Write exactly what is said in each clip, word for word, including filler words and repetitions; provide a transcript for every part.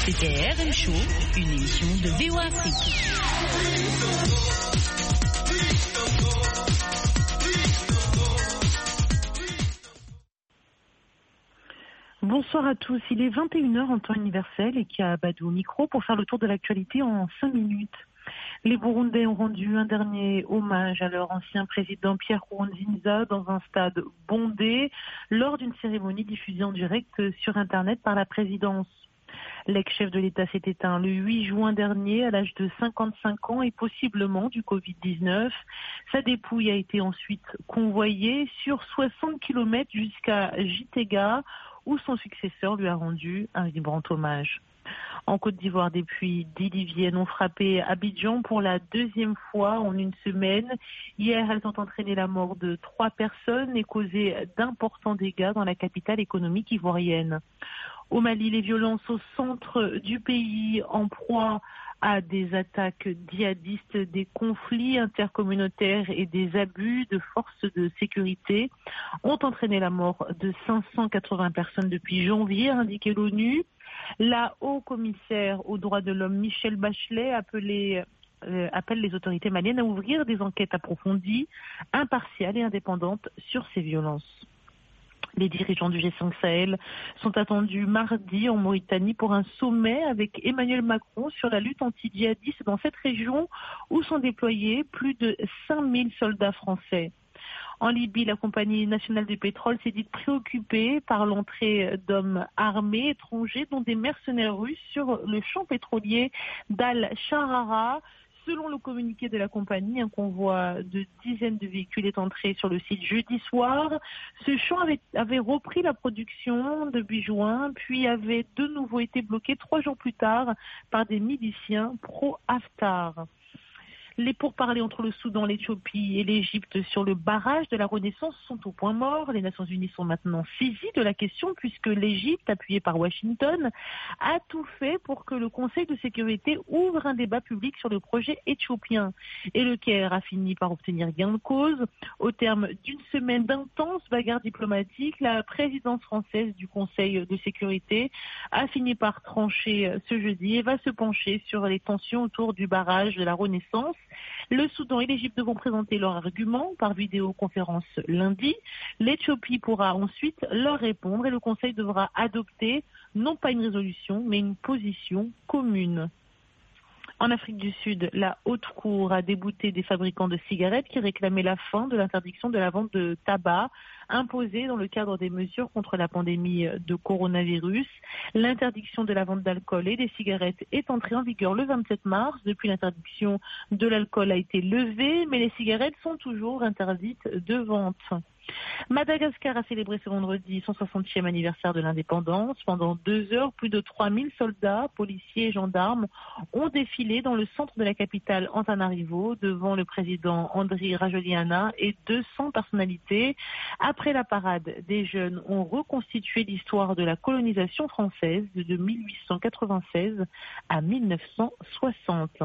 C'était R M Show, une émission de V O Afrique. Bonsoir à tous, il est vingt et une heures en temps universel et qui a Badou au micro pour faire le tour de l'actualité en cinq minutes. Les Burundais ont rendu un dernier hommage à leur ancien président Pierre Nkurunziza dans un stade bondé lors d'une cérémonie diffusée en direct sur Internet par la présidence. L'ex-chef de l'État s'est éteint le huit juin dernier à l'âge de cinquante-cinq ans et possiblement du covid dix-neuf. Sa dépouille a été ensuite convoyée sur soixante kilomètres jusqu'à Gitega où son successeur lui a rendu un vibrant hommage. En Côte d'Ivoire, des pluies diluviennes ont frappé Abidjan pour la deuxième fois en une semaine. Hier, elles ont entraîné la mort de trois personnes et causé d'importants dégâts dans la capitale économique ivoirienne. Au Mali, les violences au centre du pays en proie à des attaques djihadistes, des conflits intercommunautaires et des abus de forces de sécurité ont entraîné la mort de cinq cent quatre-vingts personnes depuis janvier, a indiqué l'ONU. La haut-commissaire aux droits de l'homme Michelle Bachelet appelé, euh, appelle les autorités maliennes à ouvrir des enquêtes approfondies, impartiales et indépendantes sur ces violences. Les dirigeants du G cinq Sahel sont attendus mardi en Mauritanie pour un sommet avec Emmanuel Macron sur la lutte anti-djihadiste dans cette région où sont déployés plus de cinq mille soldats français. En Libye, la compagnie nationale du pétrole s'est dite préoccupée par l'entrée d'hommes armés étrangers, dont des mercenaires russes, sur le champ pétrolier d'Al-Sharara. Selon le communiqué de la compagnie, un convoi de dizaines de véhicules est entré sur le site jeudi soir. Ce champ avait, avait repris la production depuis juin, puis avait de nouveau été bloqué trois jours plus tard par des miliciens pro-Haftar. Les pourparlers entre le Soudan, l'Éthiopie et l'Égypte sur le barrage de la Renaissance sont au point mort. Les Nations Unies sont maintenant saisies de la question puisque l'Égypte, appuyée par Washington, a tout fait pour que le Conseil de sécurité ouvre un débat public sur le projet éthiopien. Et le Caire a fini par obtenir gain de cause. Au terme d'une semaine d'intenses bagarres diplomatiques, la présidence française du Conseil de sécurité a fini par trancher ce jeudi et va se pencher sur les tensions autour du barrage de la Renaissance. Le Soudan et l'Égypte devront présenter leurs arguments par vidéoconférence lundi. L'Éthiopie pourra ensuite leur répondre et le Conseil devra adopter non pas une résolution, mais une position commune. En Afrique du Sud, la Haute Cour a débouté des fabricants de cigarettes qui réclamaient la fin de l'interdiction de la vente de tabac imposée dans le cadre des mesures contre la pandémie de coronavirus. L'interdiction de la vente d'alcool et des cigarettes est entrée en vigueur le vingt-sept mars. Depuis, l'interdiction de l'alcool a été levée, mais les cigarettes sont toujours interdites de vente. Madagascar a célébré ce vendredi son soixantième anniversaire de l'indépendance. Pendant deux heures, plus de trois mille soldats, policiers et gendarmes ont défilé dans le centre de la capitale Antananarivo devant le président Andry Rajoelina et deux cents personnalités. Après la parade, des jeunes ont reconstitué l'histoire de la colonisation française de mille huit cent quatre-vingt-seize à mille neuf cent soixante.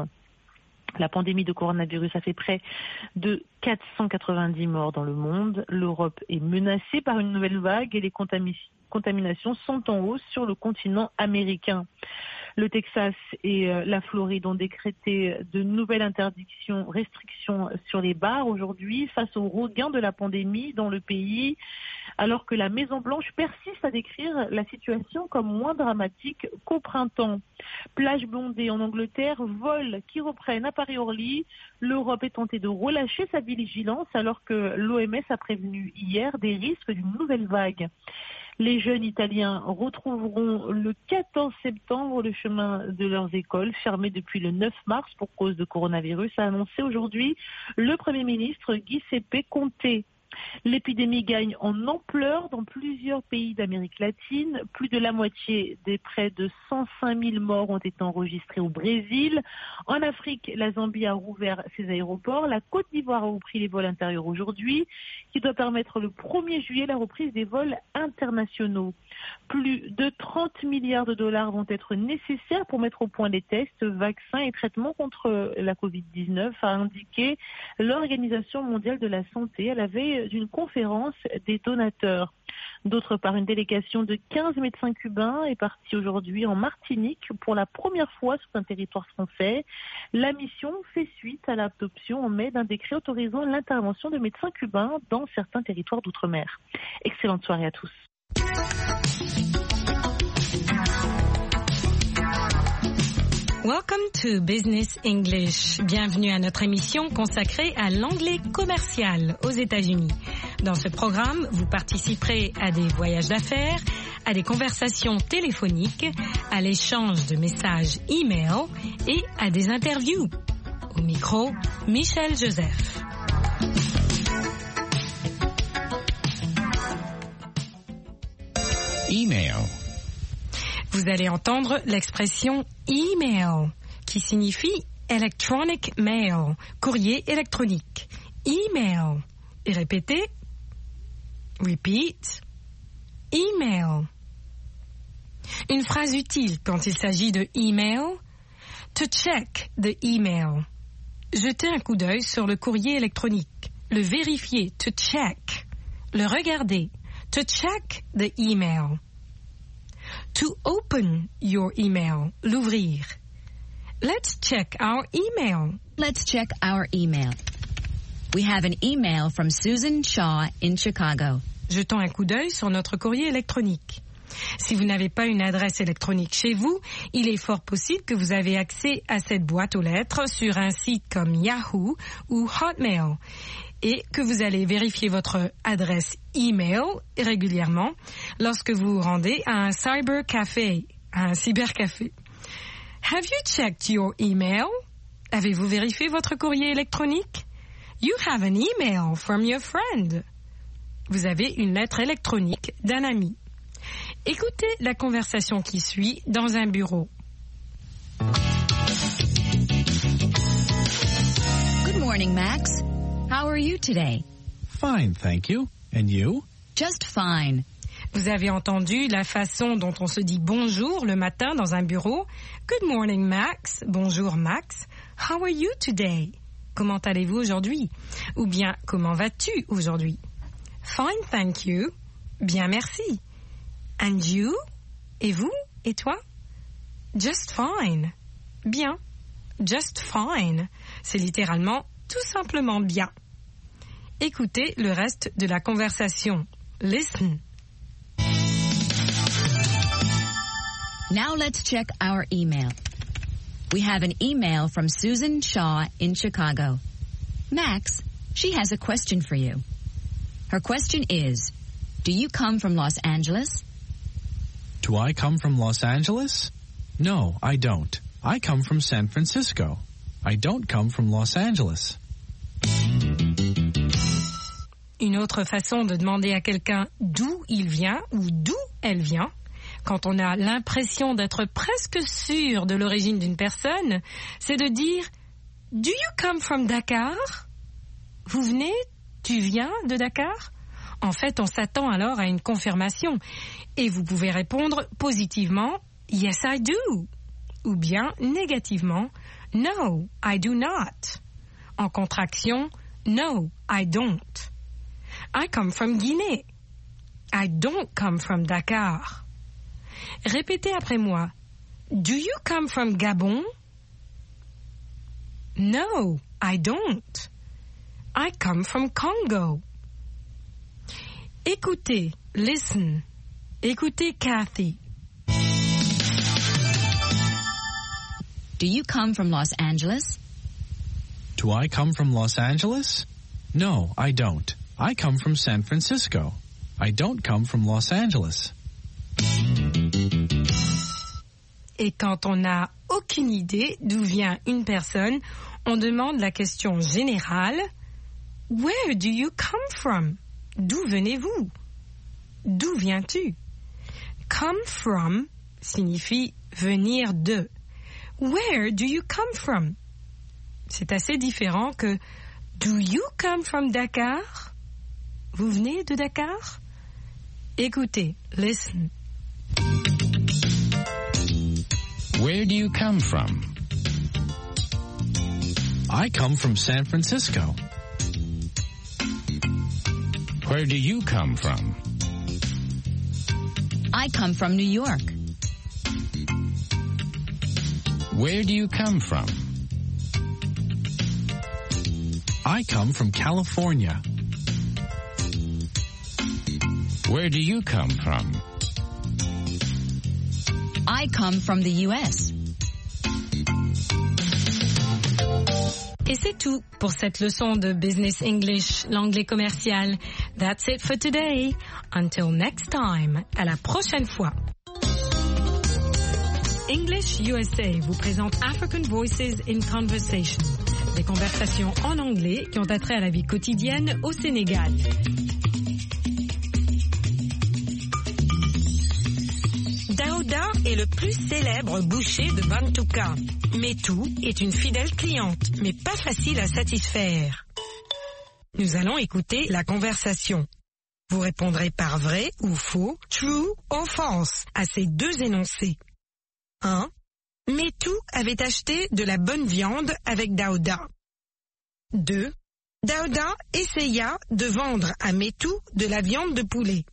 La pandémie de coronavirus a fait près de quatre cent quatre-vingt-dix morts dans le monde. L'Europe est menacée par une nouvelle vague et les contaminations contaminations sont en hausse sur le continent américain. Le Texas et la Floride ont décrété de nouvelles interdictions, restrictions sur les bars aujourd'hui face au regain de la pandémie dans le pays, alors que la Maison-Blanche persiste à décrire la situation comme moins dramatique qu'au printemps. Plage bondée en Angleterre, vols qui reprennent à Paris-Orly. L'Europe est tentée de relâcher sa vigilance alors que l'O M S a prévenu hier des risques d'une nouvelle vague. Les jeunes Italiens retrouveront le quatorze septembre le chemin de leurs écoles, fermées depuis le neuf mars pour cause de coronavirus, a annoncé aujourd'hui le Premier ministre Giuseppe Conte. L'épidémie gagne en ampleur dans plusieurs pays d'Amérique latine. Plus de la moitié des près de cent cinq mille morts ont été enregistrés au Brésil. En Afrique, la Zambie a rouvert ses aéroports. La Côte d'Ivoire a repris les vols intérieurs aujourd'hui, qui doit permettre le premier juillet la reprise des vols internationaux. Plus de trente milliards de dollars vont être nécessaires pour mettre au point les tests, vaccins et traitements contre la covid dix-neuf, a indiqué l'Organisation mondiale de la santé à la veille d'une conférence des donateurs. D'autre part, une délégation de quinze médecins cubains est partie aujourd'hui en Martinique pour la première fois sur un territoire français. La mission fait suite à l'adoption en mai d'un décret autorisant l'intervention de médecins cubains dans certains territoires d'outre-mer. Excellente soirée à tous. Welcome to Business English. Bienvenue à notre émission consacrée à l'anglais commercial aux États-Unis. Dans ce programme, vous participerez à des voyages d'affaires, à des conversations téléphoniques, à l'échange de messages e-mail et à des interviews. Au micro, Michel Joseph. Email. Vous allez entendre l'expression email, qui signifie electronic mail, courrier électronique. Email. Et répétez. Repeat. Email. Une phrase utile quand il s'agit de email. To check the email. Jeter un coup d'œil sur le courrier électronique. Le vérifier. To check. Le regarder. To check the email. To open your email, l'ouvrir. Let's check our email. Let's check our email. We have an email from Susan Shaw in Chicago. Jetons un coup d'œil sur notre courrier électronique. Si vous n'avez pas une adresse électronique chez vous, il est fort possible que vous avez accès à cette boîte aux lettres sur un site comme Yahoo ou Hotmail et que vous allez vérifier votre adresse email régulièrement lorsque vous vous rendez à un cybercafé, à un cybercafé. Have you checked your email? Avez-vous vérifié votre courrier électronique? You have an email from your friend. Vous avez une lettre électronique d'un ami. Écoutez la conversation qui suit dans un bureau. Good morning, Max. How are you today? Fine, thank you. And you? Just fine. Vous avez entendu la façon dont on se dit bonjour le matin dans un bureau. Good morning, Max. Bonjour, Max. How are you today? Comment allez-vous aujourd'hui? Ou bien, comment vas-tu aujourd'hui? Fine, thank you. Bien, merci. And you? Et vous? Et toi? Just fine. Bien. Just fine. C'est littéralement tout simplement bien. Écoutez le reste de la conversation. Listen. Now let's check our email. We have an email from Susan Shaw in Chicago. Max, she has a question for you. Her question is, do you come from Los Angeles? Do I come from Los Angeles? No, I don't. I come from San Francisco. I don't come from Los Angeles. Une autre façon de demander à quelqu'un d'où il vient ou d'où elle vient, quand on a l'impression d'être presque sûr de l'origine d'une personne, c'est de dire « Do you come from Dakar ?» Vous venez, tu viens de Dakar? En fait, on s'attend alors à une confirmation et vous pouvez répondre positivement « Yes, I do » ou bien négativement « No, I do not ». En contraction « No, I don't ». I come from Guinée. I don't come from Dakar. Répétez après moi. Do you come from Gabon? No, I don't. I come from Congo. Écoutez, listen. Écoutez Kathy. Do you come from Los Angeles? Do I come from Los Angeles? No, I don't. I come from San Francisco. I don't come from Los Angeles. Et quand on n'a aucune idée d'où vient une personne, on demande la question générale « Where do you come from ?» D'où venez-vous? D'où viens-tu? Come from signifie venir de. Where do you come from? C'est assez différent que Do you come from Dakar? Vous venez de Dakar? Écoutez, listen. Where do you come from? I come from San Francisco. Where do you come from? I come from New York. Where do you come from? I come from California. Where do you come from? I come from the U S. Et c'est tout pour cette leçon de Business English, l'anglais commercial. That's it for today. Until next time. À la prochaine fois. English U S A vous présente African Voices in Conversation. Des conversations en anglais qui ont attrait à la vie quotidienne au Sénégal. Daouda est le plus célèbre boucher de Bantouka. Metou est une fidèle cliente, mais pas facile à satisfaire. Nous allons écouter la conversation. Vous répondrez par vrai ou faux, true ou false, à ces deux énoncés. un. Metou avait acheté de la bonne viande avec Daouda. deux. Daouda essaya de vendre à Metou de la viande de poulet.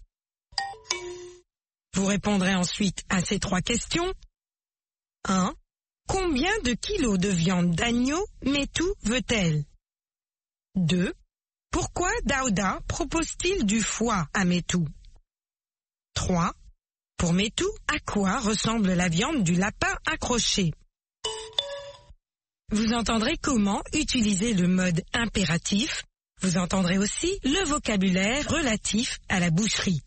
Vous répondrez ensuite à ces trois questions. un. Combien de kilos de viande d'agneau Metou veut-elle? deux. Pourquoi Daouda propose-t-il du foie à Metou? trois. Pour Metou, à quoi ressemble la viande du lapin accroché? Vous entendrez comment utiliser le mode impératif. Vous entendrez aussi le vocabulaire relatif à la boucherie.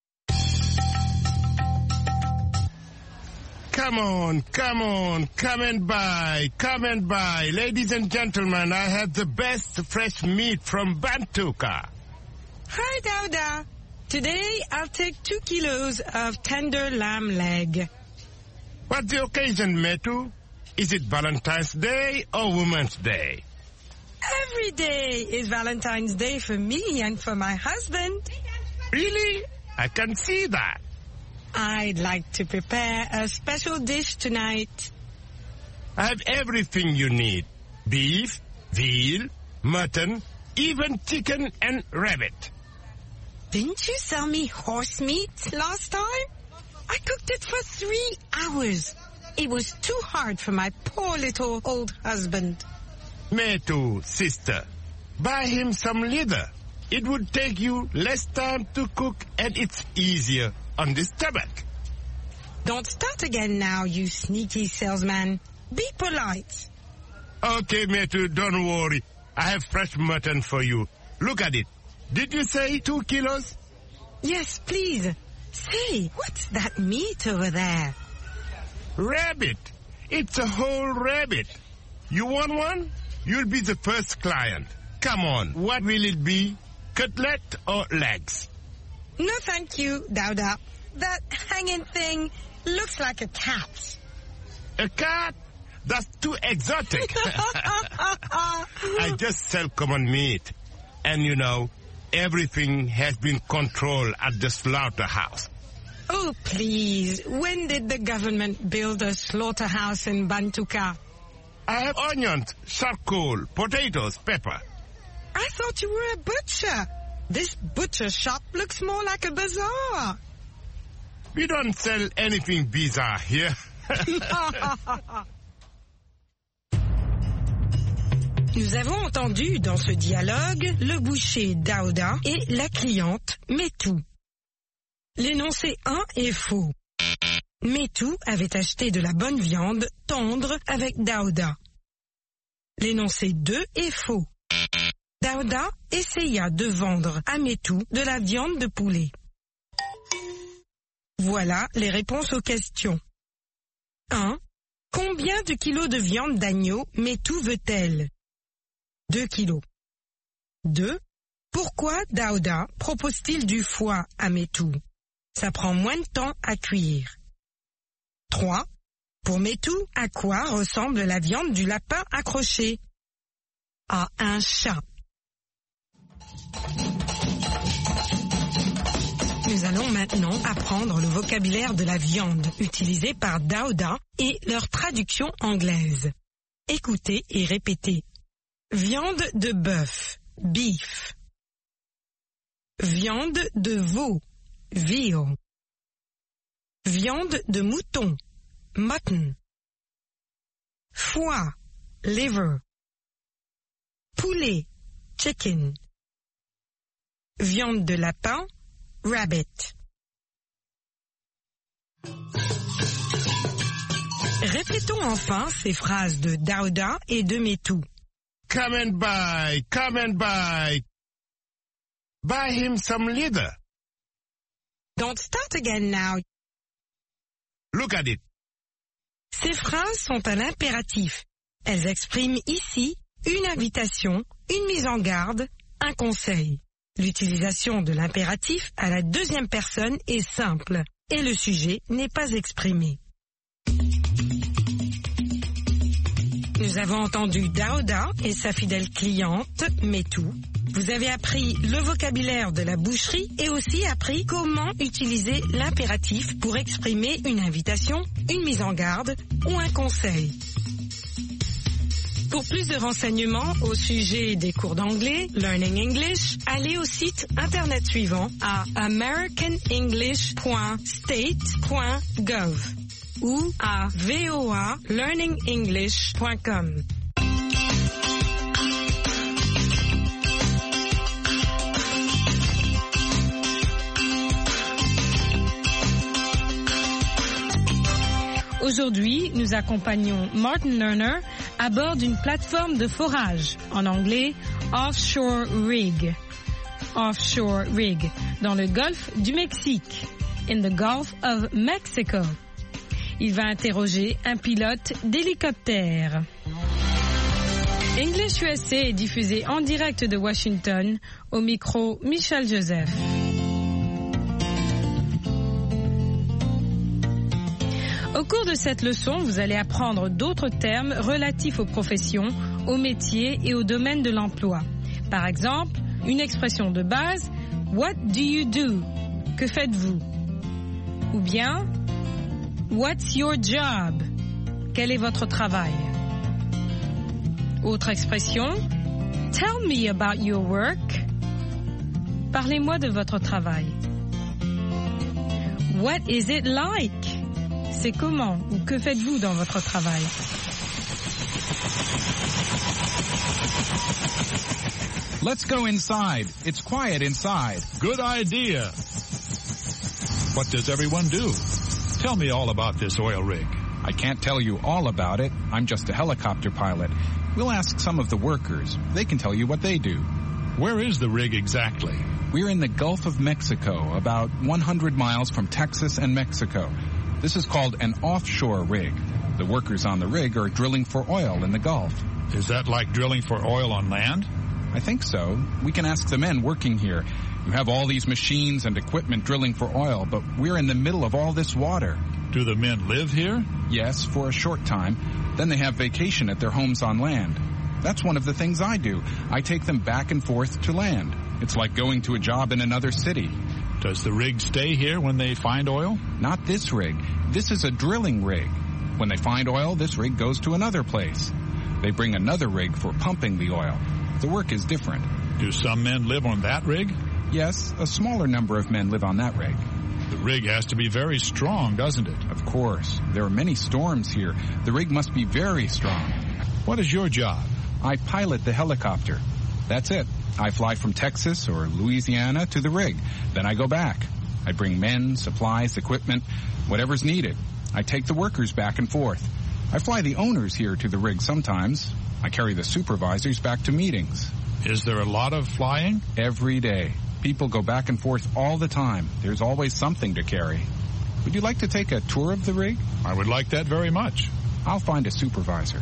Come on, come on, come and buy, come and buy. Ladies and gentlemen, I have the best fresh meat from Bantouka. Hi, Daouda. Today I'll take two kilos of tender lamb leg. What's the occasion, Metu? Is it Valentine's Day or Women's Day? Every day is Valentine's Day for me and for my husband. Really? I can see that. I'd like to prepare a special dish tonight. I have everything you need. Beef, veal, mutton, even chicken and rabbit. Didn't you sell me horse meat last time? I cooked it for three hours. It was too hard for my poor little old husband. Metu, sister, buy him some leather. It would take you less time to cook and it's easier on the stomach. Don't start again now, you sneaky salesman. Be polite. Okay, Metu, don't worry. I have fresh mutton for you. Look at it. Did you say two kilos? Yes, please. Say, what's that meat over there? Rabbit. It's a whole rabbit. You want one? You'll be the first client. Come on, what will it be? Cutlet or legs? No, thank you, Daouda. That hanging thing looks like a cat. A cat? That's too exotic. I just sell common meat. And you know, everything has been controlled at the slaughterhouse. Oh, please. When did the government build a slaughterhouse in Bantouka? I have onions, charcoal, potatoes, pepper. I thought you were a butcher. This butcher shop looks more like a bazaar. We don't sell anything bizarre here. Nous avons entendu dans ce dialogue le boucher Daouda et la cliente Metou. L'énoncé un est faux. Metou avait acheté de la bonne viande tendre avec Daouda. L'énoncé deux est faux. Daouda essaya de vendre à Metou de la viande de poulet. Voilà les réponses aux questions. un. Combien de kilos de viande d'agneau Metou veut-elle? deux kilos. deux. Pourquoi Daouda propose-t-il du foie à Metou? Ça prend moins de temps à cuire. trois. Pour Metou, à quoi ressemble la viande du lapin accroché? À un chat. Nous allons maintenant apprendre le vocabulaire de la viande utilisé par Daouda et leur traduction anglaise. Écoutez et répétez. Viande de bœuf, beef. Viande de veau, veal. Viande de mouton, mutton. Foie, liver. Poulet, chicken. Viande de lapin, rabbit. Répétons enfin ces phrases de Daouda et de Metou. Come and buy, come and buy. Buy him some leather. Don't start again now. Look at it. Ces phrases sont à l'impératif. Elles expriment ici une invitation, une mise en garde, un conseil. L'utilisation de l'impératif à la deuxième personne est simple et le sujet n'est pas exprimé. Nous avons entendu Daouda et sa fidèle cliente, Metou. Vous avez appris le vocabulaire de la boucherie et aussi appris comment utiliser l'impératif pour exprimer une invitation, une mise en garde ou un conseil. Pour plus de renseignements au sujet des cours d'anglais, Learning English, allez au site internet suivant à american english point state point gov ou à voa learning english point com. Aujourd'hui, nous accompagnons Martin Lerner à bord d'une plateforme de forage, en anglais Offshore Rig. Offshore Rig, dans le golfe du Mexique, in the Gulf of Mexico. Il va interroger un pilote d'hélicoptère. English U S A est diffusé en direct de Washington, au micro Michel Joseph. Au cours de cette leçon, vous allez apprendre d'autres termes relatifs aux professions, aux métiers et au domaine de l'emploi. Par exemple, une expression de base, « What do you do ?» Que faites-vous? Ou bien, « What's your job ?» Quel est votre travail? Autre expression, « Tell me about your work » Parlez-moi de votre travail. « What is it like ?» C'est comment ou que faites-vous dans votre travail? Let's go inside. It's quiet inside. Good idea. What does everyone do? Tell me all about this oil rig. I can't tell you all about it. I'm just a helicopter pilot. We'll ask some of the workers. They can tell you what they do. Where is the rig exactly? We're in the Gulf of Mexico, about one hundred miles from Texas and Mexico. This is called an offshore rig. The workers on the rig are drilling for oil in the Gulf. Is that like drilling for oil on land? I think so. We can ask the men working here. You have all these machines and equipment drilling for oil, but we're in the middle of all this water. Do the men live here? Yes, for a short time. Then they have vacation at their homes on land. That's one of the things I do. I take them back and forth to land. It's like going to a job in another city. Does the rig stay here when they find oil? Not this rig. This is a drilling rig. When they find oil, this rig goes to another place. They bring another rig for pumping the oil. The work is different. Do some men live on that rig? Yes, a smaller number of men live on that rig. The rig has to be very strong, doesn't it? Of course. There are many storms here. The rig must be very strong. What is your job? I pilot the helicopter. That's it. I fly from Texas or Louisiana to the rig. Then I go back. I bring men, supplies, equipment, whatever's needed. I take the workers back and forth. I fly the owners here to the rig sometimes. I carry the supervisors back to meetings. Is there a lot of flying? Every day. People go back and forth all the time. There's always something to carry. Would you like to take a tour of the rig? I would like that very much. I'll find a supervisor.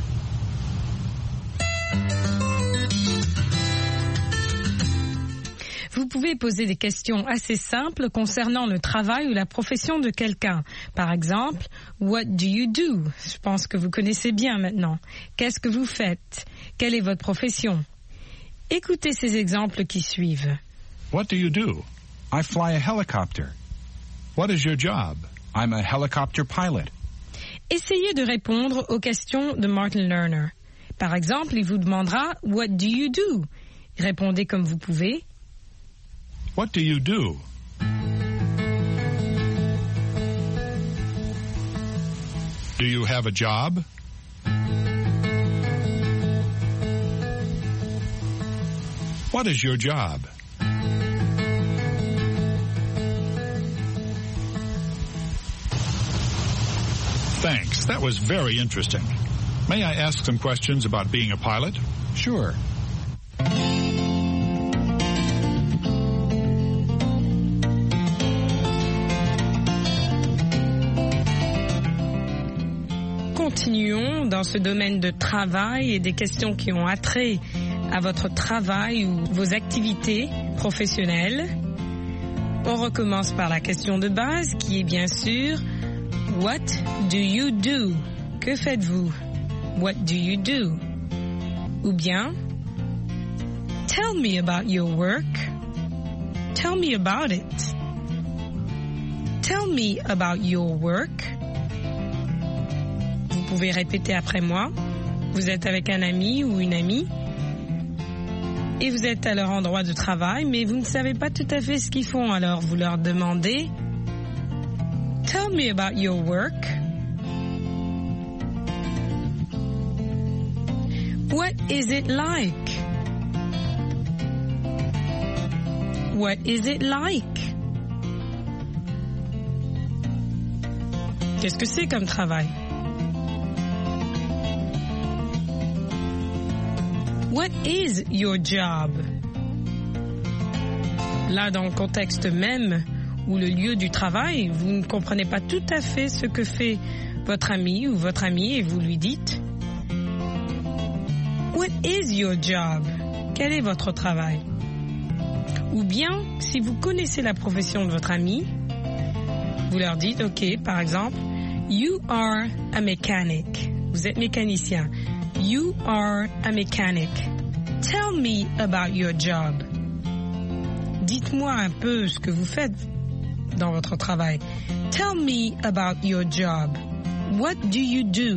Vous pouvez poser des questions assez simples concernant le travail ou la profession de quelqu'un. Par exemple, what do you do? Je pense que vous connaissez bien maintenant. Qu'est-ce que vous faites? Quelle est votre profession? Écoutez ces exemples qui suivent. What do you do? I fly a helicopter. What is your job? I'm a helicopter pilot. Essayez de répondre aux questions de Martin Lerner. Par exemple, il vous demandera what do you do? Répondez comme vous pouvez. What do you do? Do you have a job? What is your job? Thanks. That was very interesting. May I ask some questions about being a pilot? Sure. Continuons dans ce domaine de travail et des questions qui ont attrait à votre travail ou vos activités professionnelles. On recommence par la question de base qui est bien sûr What do you do? Que faites-vous? What do you do? Ou bien Tell me about your work. Tell me about it. Tell me about your work. Vous pouvez répéter après moi. Vous êtes avec un ami ou une amie et vous êtes à leur endroit de travail, mais vous ne savez pas tout à fait ce qu'ils font. Alors vous leur demandez Tell me about your work. What is it like? What is it like? Qu'est-ce que c'est comme travail? What is your job? Là, dans le contexte même ou le lieu du travail, vous ne comprenez pas tout à fait ce que fait votre ami ou votre amie et vous lui dites What is your job? Quel est votre travail? Ou bien, si vous connaissez la profession de votre ami, vous leur dites, OK, par exemple, You are a mechanic. Vous êtes mécanicien. You are a mechanic. Tell me about your job. Dites-moi un peu ce que vous faites dans votre travail. Tell me about your job. What do you do?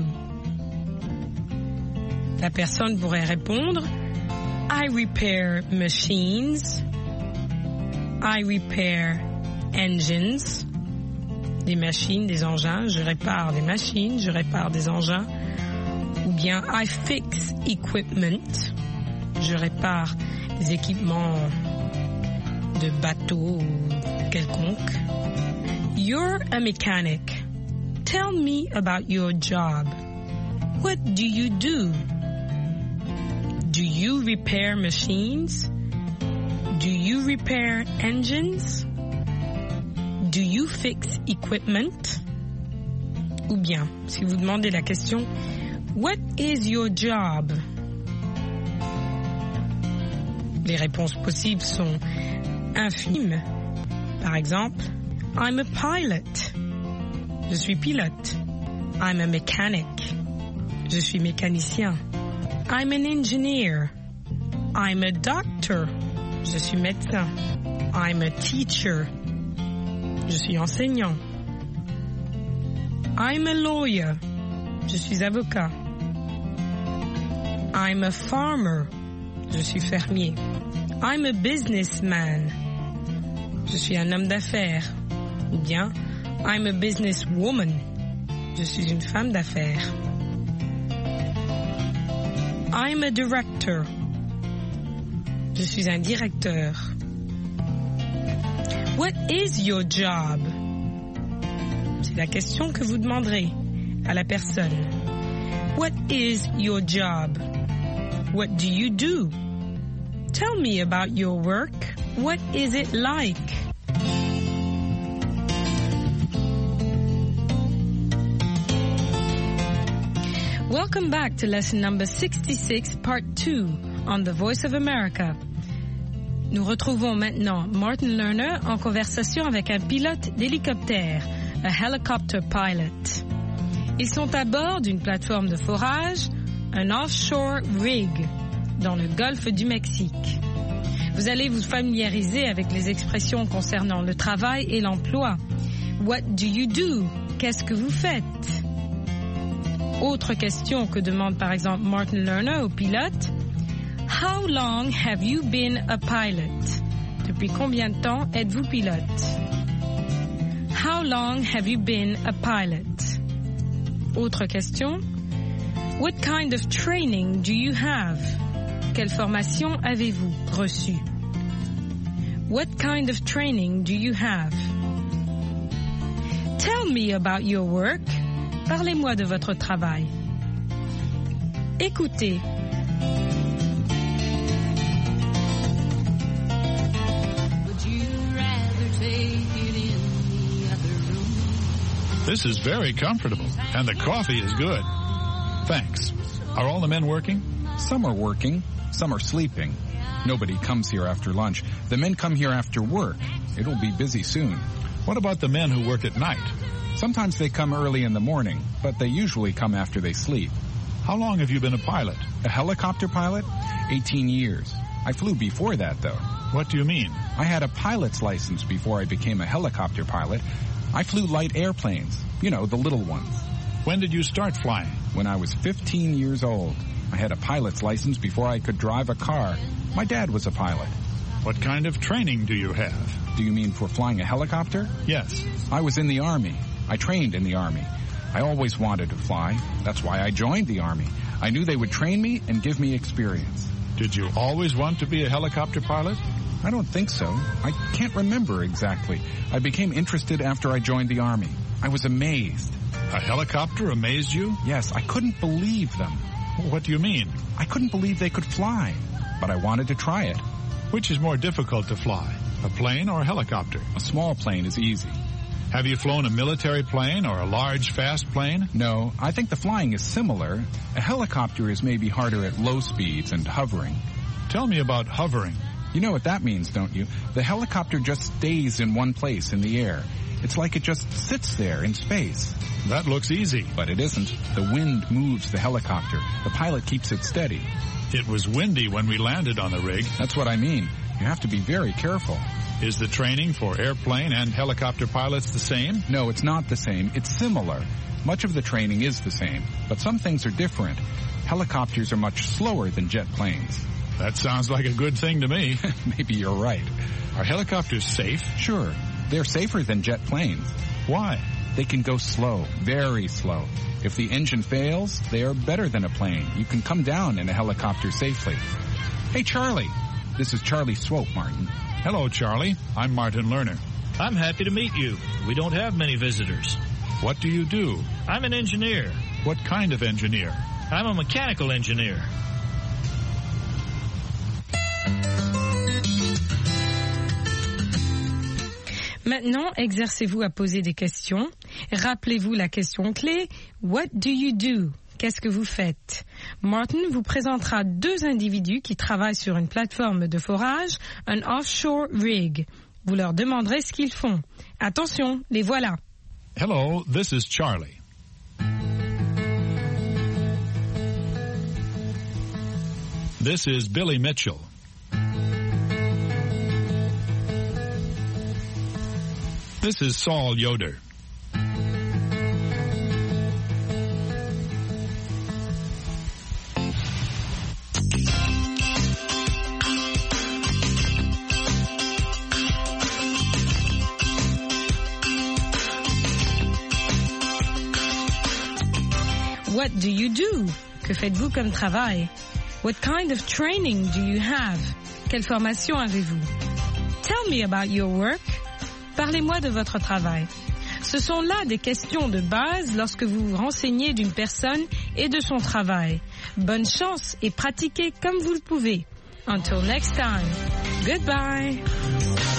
La personne pourrait répondre I repair machines. I repair engines. Des machines, des engins. Je répare des machines, je répare des engins. Ou bien I fix equipment. Je répare des équipements de bateaux ou quelconque. You're a mechanic. Tell me about your job. What do you do? Do you repair machines? Do you repair engines? Do you fix equipment? Ou bien, si vous demandez la question, What is your job? Les réponses possibles sont infimes. Par exemple, I'm a pilot. Je suis pilote. I'm a mechanic. Je suis mécanicien. I'm an engineer. I'm a doctor. Je suis médecin. I'm a teacher. Je suis enseignant. I'm a lawyer. Je suis avocat. I'm a farmer. Je suis fermier. I'm a businessman. Je suis un homme d'affaires. Ou bien, I'm a businesswoman. Je suis une femme d'affaires. I'm a director. Je suis un directeur. What is your job? C'est la question que vous demanderez à la personne. What is your job? What do you do? Tell me about your work. What is it like? Welcome back to lesson number sixty-six, part two, on the Voice of America. Nous retrouvons maintenant Martin Lerner en conversation avec un pilote d'hélicoptère, a helicopter pilot. Ils sont à bord d'une plateforme de forage, un offshore rig, dans le golfe du Mexique. Vous allez vous familiariser avec les expressions concernant le travail et l'emploi. What do you do? Qu'est-ce que vous faites? Autre question que demande par exemple Martin Lerner au pilote. How long have you been a pilot? Depuis combien de temps êtes-vous pilote? How long have you been a pilot? Autre question. What kind of training do you have? Quelle formation avez-vous reçue? What kind of training do you have? Tell me about your work. Parlez-moi de votre travail. Écoutez. This is very comfortable, and the coffee is good. Thanks. Are all the men working? Some are working, some are sleeping. Nobody comes here after lunch. The men come here after work. It'll be busy soon. What about the men who work at night? Sometimes they come early in the morning, but they usually come after they sleep. How long have you been a pilot? A helicopter pilot? eighteen years. I flew before that, though. What do you mean? I had a pilot's license before I became a helicopter pilot. I flew light airplanes. You know, the little ones. When did you start flying? When I was fifteen years old. I had a pilot's license before I could drive a car. My dad was a pilot. What kind of training do you have? Do you mean for flying a helicopter? Yes. I was in the Army. I trained in the Army. I always wanted to fly. That's why I joined the Army. I knew they would train me and give me experience. Did you always want to be a helicopter pilot? I don't think so. I can't remember exactly. I became interested after I joined the Army. I was amazed. A helicopter amazed you? Yes, I couldn't believe them. What do you mean? I couldn't believe they could fly, but I wanted to try it. Which is more difficult to fly, a plane or a helicopter? A small plane is easy. Have you flown a military plane or a large, fast plane? No, I think the flying is similar. A helicopter is maybe harder at low speeds and hovering. Tell me about hovering. You know what that means, don't you? The helicopter just stays in one place in the air. It's like it just sits there in space. That looks easy. But it isn't. The wind moves the helicopter. The pilot keeps it steady. It was windy when we landed on the rig. That's what I mean. You have to be very careful. Is the training for airplane and helicopter pilots the same? No, it's not the same. It's similar. Much of the training is the same, but some things are different. Helicopters are much slower than jet planes. That sounds like a good thing to me. Maybe you're right. Are helicopters safe? Sure. They're safer than jet planes. Why? They can go slow, very slow. If the engine fails, they are better than a plane. You can come down in a helicopter safely. Hey, Charlie. This is Charlie Swope, Martin. Hello, Charlie. I'm Martin Lerner. I'm happy to meet you. We don't have many visitors. What do you do? I'm an engineer. What kind of engineer? I'm a mechanical engineer. Maintenant, exercez-vous à poser des questions. Rappelez-vous la question clé. What do you do? Qu'est-ce que vous faites? Martin vous présentera deux individus qui travaillent sur une plateforme de forage, un offshore rig. Vous leur demanderez ce qu'ils font. Attention, les voilà. Hello, this is Charlie. This is Billy Mitchell. This is Saul Yoder. What do you do? Que faites-vous comme travail? What kind of training do you have? Quelle formation avez-vous? Tell me about your work. Parlez-moi de votre travail. Ce sont là des questions de base lorsque vous vous renseignez d'une personne et de son travail. Bonne chance et pratiquez comme vous le pouvez. Until next time. Goodbye.